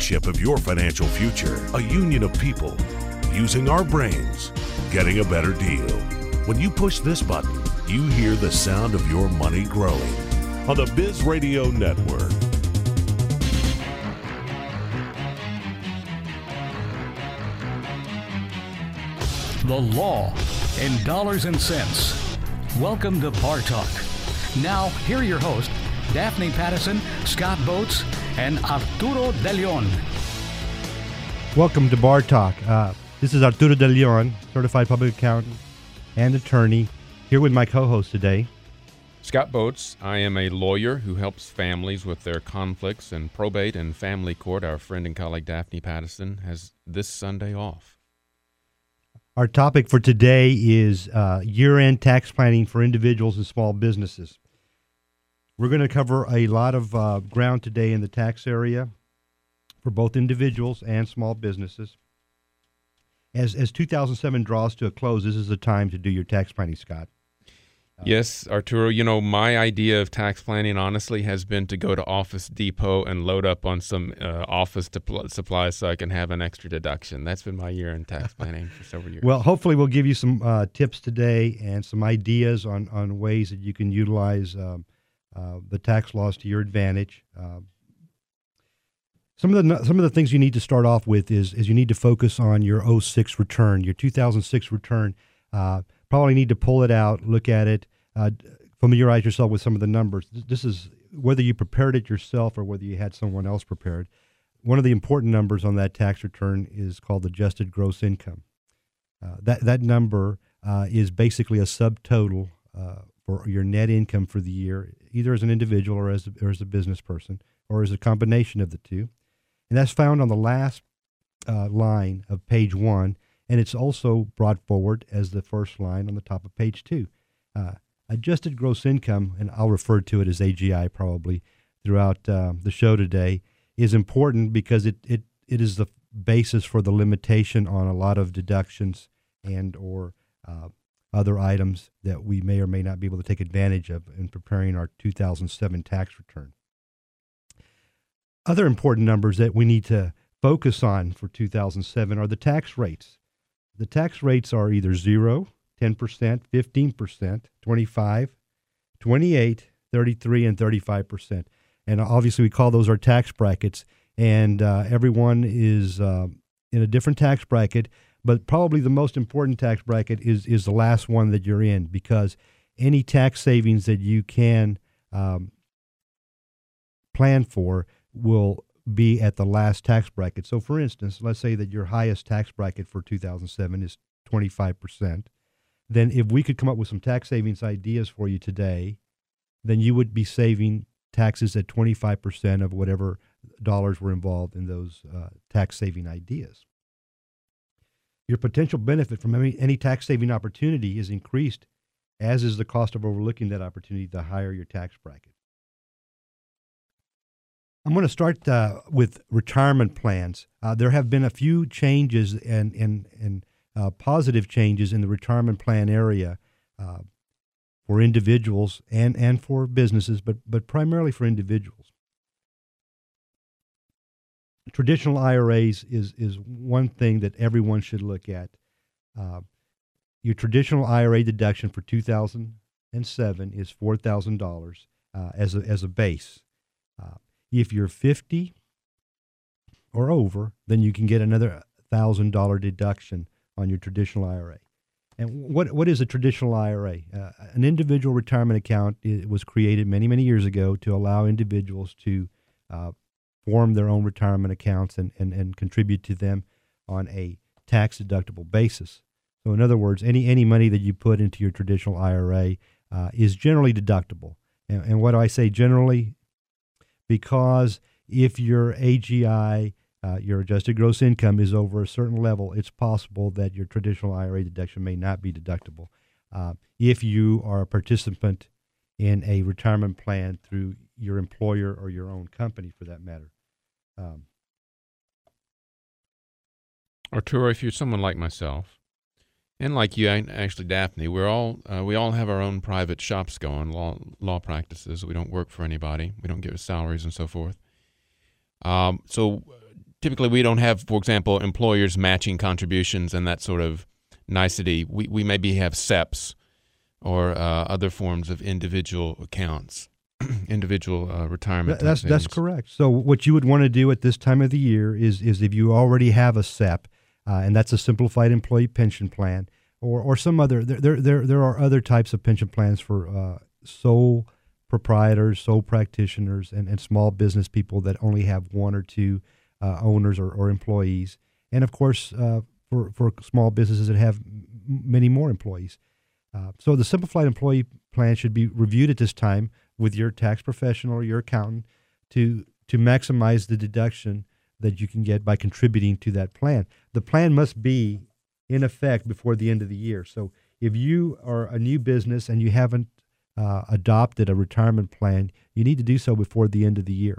ownership of your financial future. A union of people using our brains, getting a better deal. When you push this button, you hear the sound of your money growing on the Biz Radio Network. The law in dollars and cents. Welcome to Bar Talk. Now, here are your hosts, Daphne Pattison, Scott Boats, and Arturo De Leon. Welcome to Bar Talk. This is Arturo De Leon, certified public accountant and attorney, here with my co-host today. Scott Boats. I am a lawyer who helps families with their conflicts in probate and family court. Our friend and colleague Daphne Pattison has this Sunday off. Our topic for today is year-end tax planning for individuals and small businesses. We're going to cover a lot of ground today in the tax area for both individuals and small businesses. As 2007 draws to a close, this is the time to do your tax planning, Scott. Yes, Arturo, you know, my idea of tax planning, honestly, has been to go to Office Depot and load up on some office supplies so I can have an extra deduction. That's been my year-end tax planning for several years. Well, hopefully we'll give you some tips today and some ideas on ways that you can utilize the tax laws to your advantage. Some of the things you need to start off with is you need to focus on your 06 return, your 2006 return. Probably need to pull it out, look at it, familiarize yourself with some of the numbers. This is whether you prepared it yourself or whether you had someone else prepared. One of the important numbers on that tax return is called adjusted gross income. That number is basically a subtotal for your net income for the year, either as an individual or as a business person, or as a combination of the two. And that's found on the last line of page 1. And it's also brought forward as the first line on the top of page 2. Adjusted gross income, and I'll refer to it as AGI probably throughout the show today, is important because it is the basis for the limitation on a lot of deductions and or other items that we may or may not be able to take advantage of in preparing our 2007 tax return. Other important numbers that we need to focus on for 2007 are the tax rates. The tax rates are either 0, 10%, 15%, 25%, 28%, 33%, and 35%. And obviously we call those our tax brackets, and everyone is in a different tax bracket, but probably the most important tax bracket is the last one that you're in, because any tax savings that you can plan for will be at the last tax bracket. So, for instance, let's say that your highest tax bracket for 2007 is 25%. Then if we could come up with some tax savings ideas for you today, then you would be saving taxes at 25% of whatever dollars were involved in those tax saving ideas. Your potential benefit from any tax saving opportunity is increased, as is the cost of overlooking that opportunity the higher your tax bracket. I'm going to start with retirement plans. There have been a few changes and positive changes in the retirement plan area for individuals and for businesses, but primarily for individuals. Traditional IRAs is one thing that everyone should look at. Your traditional IRA deduction for 2007 is $4,000 as a base. If you're 50 or over, then you can get another $1,000 deduction on your traditional IRA. And what is a traditional IRA? An individual retirement account was created many, many years ago to allow individuals to form their own retirement accounts and contribute to them on a tax-deductible basis. So in other words, any money that you put into your traditional IRA is generally deductible. And what do I say generally? Because if your AGI, your adjusted gross income, is over a certain level, it's possible that your traditional IRA deduction may not be deductible if you are a participant in a retirement plan through your employer or your own company, for that matter. Arturo, if you're someone like myself, and like you, actually, Daphne, we all have our own private shops going, law practices. We don't work for anybody. We don't give salaries and so forth. So typically we don't have, for example, employers matching contributions and that sort of nicety. We maybe have SEPs or other forms of individual accounts, individual retirement. That's correct. So what you would want to do at this time of the year is if you already have a SEP, and that's a simplified employee pension plan, or some other. There are other types of pension plans for sole proprietors, sole practitioners, and small business people that only have one or two owners or employees, and of course for small businesses that have many more employees. So the simplified employee plan should be reviewed at this time with your tax professional or your accountant to maximize the deduction that you can get by contributing to that plan. The plan must be in effect before the end of the year. So if you are a new business and you haven't adopted a retirement plan, you need to do so before the end of the year.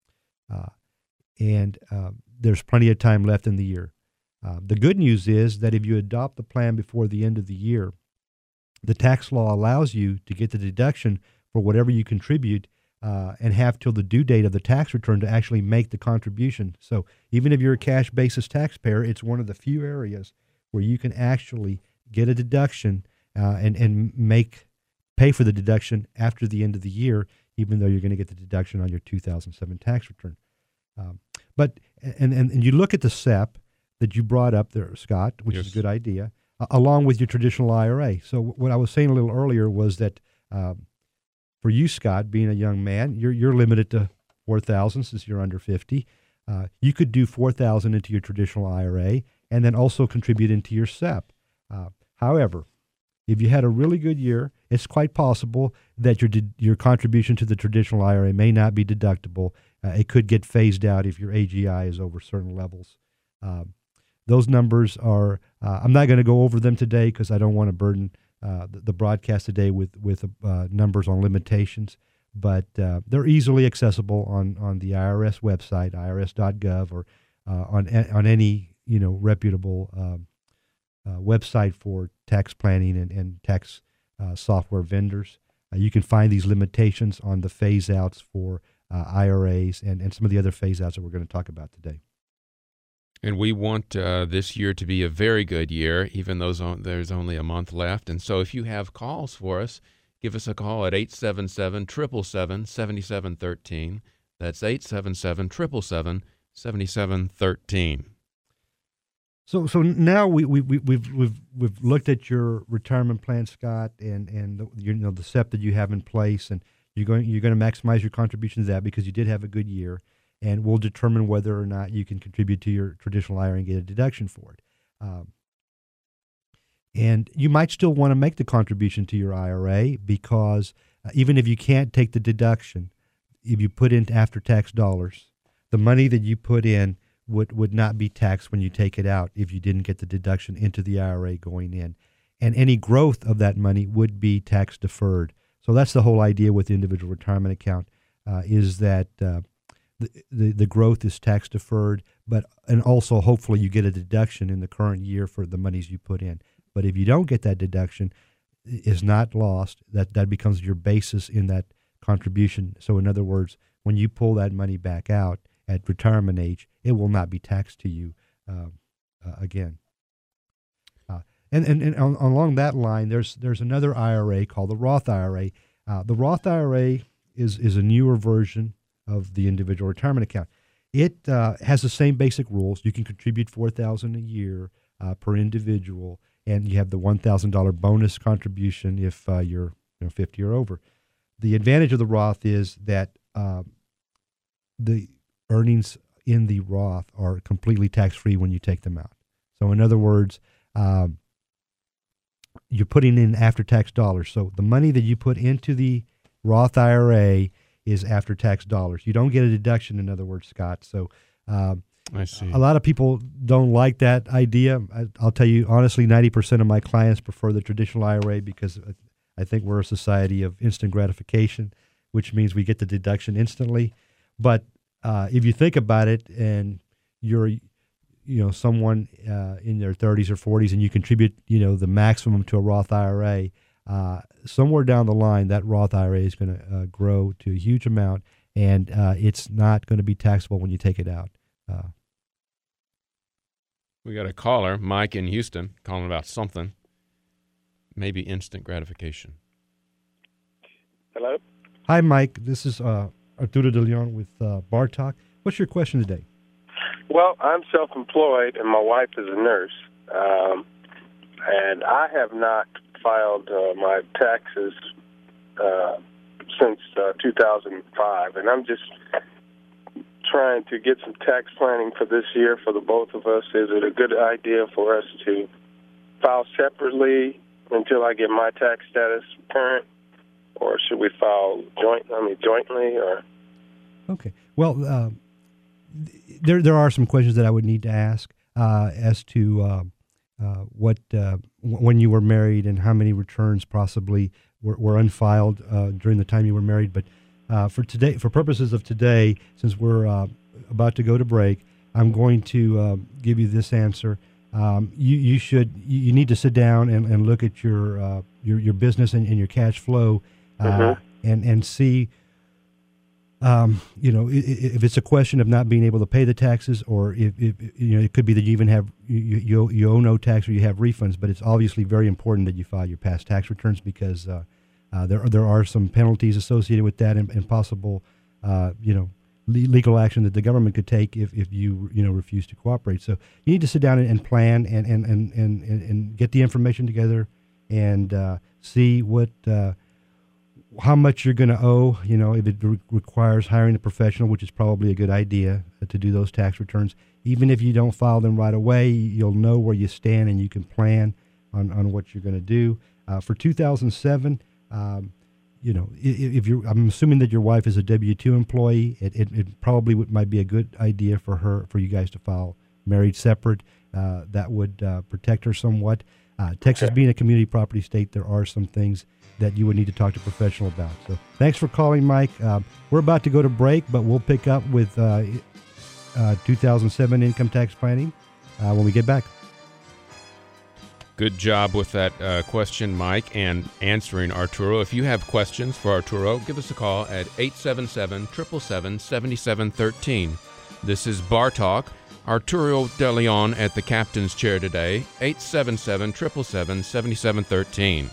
And there's plenty of time left in the year. The good news is that if you adopt the plan before the end of the year, the tax law allows you to get the deduction for whatever you contribute and have till the due date of the tax return to actually make the contribution. So even if you're a cash basis taxpayer, it's one of the few areas where you can actually get a deduction and pay for the deduction after the end of the year, even though you're going to get the deduction on your 2007 tax return. But you look at the SEP that you brought up there, Scott, which is a good idea, along with your traditional IRA. So what I was saying a little earlier was that for you, Scott, being a young man, you're limited to $4,000 since you're under 50. You could do $4,000 into your traditional IRA and then also contribute into your SEP. However, if you had a really good year, it's quite possible that your contribution to the traditional IRA may not be deductible. It could get phased out if your AGI is over certain levels. Those numbers are, I'm not going to go over them today because I don't want to burden the broadcast today with numbers on limitations, but they're easily accessible on the IRS website, irs.gov, or on any reputable website for tax planning and tax software vendors. You can find these limitations on the phase outs for IRAs and some of the other phase outs that we're going to talk about today. And we want this year to be a very good year, even though there's only a month left. And so if you have calls for us, give us a call at 877-777-7713. That's 877-777-7713. So now we've looked at your retirement plan, Scott, and the SEP that you have in place, and you're going to maximize your contribution to that because you did have a good year. And we'll determine whether or not you can contribute to your traditional IRA and get a deduction for it. And you might still want to make the contribution to your IRA because even if you can't take the deduction, if you put in after-tax dollars, the money that you put in would not be taxed when you take it out if you didn't get the deduction into the IRA going in. And any growth of that money would be tax deferred. So that's the whole idea with the individual retirement account is that the growth is tax deferred, and also hopefully you get a deduction in the current year for the monies you put in. But if you don't get that deduction, it's not lost. That becomes your basis in that contribution. So in other words, when you pull that money back out at retirement age, it will not be taxed to you again. And along that line, there's another IRA called the Roth IRA. The Roth IRA is a newer version of the individual retirement account. It has the same basic rules. You can contribute $4,000 a year per individual, and you have the $1,000 bonus contribution if you're 50 or over. The advantage of the Roth is that the earnings in the Roth are completely tax-free when you take them out. So in other words, you're putting in after-tax dollars. So the money that you put into the Roth IRA is after-tax dollars. You don't get a deduction, in other words, Scott. So I see. A lot of people don't like that idea. I'll tell you, honestly, 90% of my clients prefer the traditional IRA because I think we're a society of instant gratification, which means we get the deduction instantly. But if you think about it and you're someone in their 30s or 40s and you contribute the maximum to a Roth IRA, somewhere down the line, that Roth IRA is going to grow to a huge amount, and it's not going to be taxable when you take it out. We got a caller, Mike in Houston, calling about something. Maybe instant gratification. Hello? Hi, Mike. This is Arturo De Leon with Bar Talk. What's your question today? Well, I'm self-employed, and my wife is a nurse. And I have not filed my taxes since 2005. And I'm just trying to get some tax planning for this year for the both of us. Is it a good idea for us to file separately until I get my tax status current, or should we file jointly? Or Okay. Well, there are some questions that I would need to ask as to what when you were married and how many returns possibly were unfiled during the time you were married. But for today, for purposes of today, since we're about to go to break, I'm going to give you this answer. You need to sit down and look at your business and your cash flow and see. If it's a question of not being able to pay the taxes, or if it could be that you even have you owe no tax or you have refunds. But it's obviously very important that you file your past tax returns, because there are some penalties associated with that, and possible legal action that the government could take if you refuse to cooperate. So you need to sit down and plan and get the information together and see what. How much you're going to owe, if it requires hiring a professional, which is probably a good idea to do those tax returns. Even if you don't file them right away, you'll know where you stand and you can plan on what you're going to do. For 2007, if I'm assuming that your wife is a W-2 employee, it probably might be a good idea for you guys to file married separate. That would protect her somewhat. Texas being a community property state, there are some things that you would need to talk to a professional about. So thanks for calling, Mike. We're about to go to break, but we'll pick up with 2007 income tax planning when we get back. Good job with that question, Mike, and answering Arturo. If you have questions for Arturo, give us a call at 877-777-7713. This is Bar Talk. Arturo De Leon at the captain's chair today, 877-777-7713.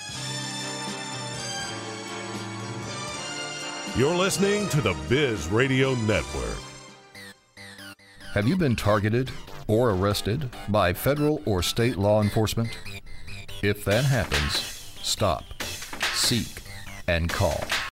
You're listening to the Biz Radio Network. Have you been targeted or arrested by federal or state law enforcement? If that happens, stop, seek, and call